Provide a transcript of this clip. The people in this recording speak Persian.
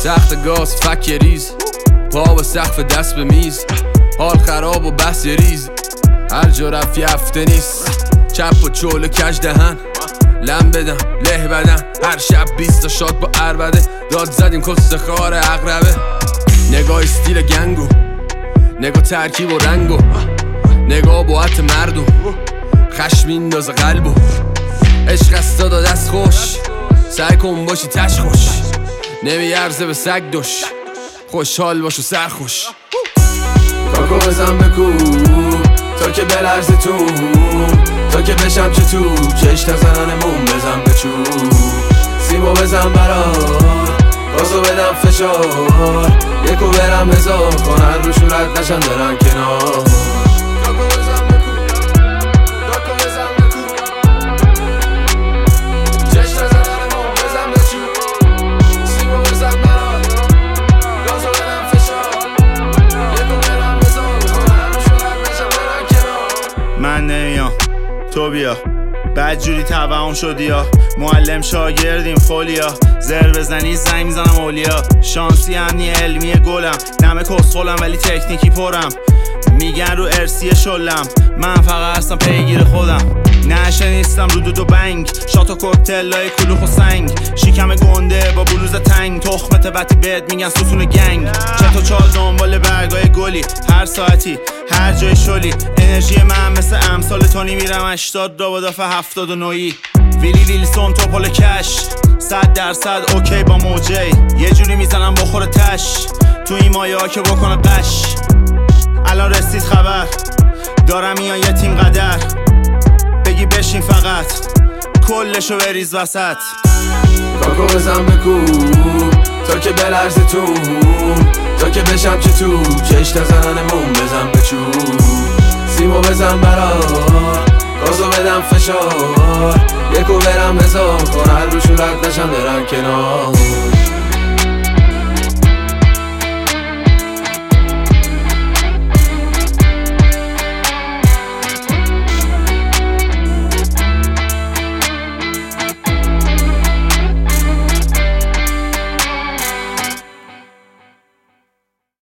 تخت گاز فک ریز، پا به سقف دست به میز، حال خراب و بس ریز، هر جا رفت یفته نیست، چپ و چول و کج دهن، لم بدم له بدن، هر شب 20 تا شاد با عربده، داد زدیم کس خار اقربه، نگاه استیل گنگو، نگاه ترکیب و رنگو، نگاه باعت مردم، خشم میندازه قلبو، عشق است داد دست خوش، سعی کن باشی تش خوش، نمیارزه به سگ دوش، خوشحال باش و سرخوش. کاکو بزن بکو تا که بلرزه تو، تا که بشم چه تو کش تزننمون بزن به چو، سیمو بزن برار گازو بدم فشار، یکو برم هزار کنن رو شورت نشن درن کنار. من نمیام تو بیا، بدجوری توهم شدی یا معلم شاگردیم فولیا، زر بزنی زنگ میزنم اولیا، شانسی امنی علمی گلم، نمه کسخولم ولی تکنیکی پرم، میگن رو ارسی شلم، من فقط هستم پیگیر خودم، نشه نیستم رو دود و بنگ، شات و کوکتلای کلوخ و سنگ، شیکم گنده با بلوز تنگ، تخمت وقتی بهت میگن ستون گنگ، چطور چال دنبال برگای گلی، هر ساعتی هر جای شلی، انرژی من مثل امثال تونی میرم 80 را با دفعه 79ی، ویلی ویلسون توپل کش 100% اوکی با موجی، یه جوری میزنم بخور تش تو این مایه ها که بکنه قش، الان رسید خبر دارم میان یه تیم قدر، بگی بشین فقط کلشو بریز وسط. کاکو بزن بکو تا که بلرزه تو، تا که بشم چه تو کش تزننمون بزن به چو، سیمو بزن برار گازو بدم فشار، یکو برم هزار کنن رو شورت نشن درن کنار.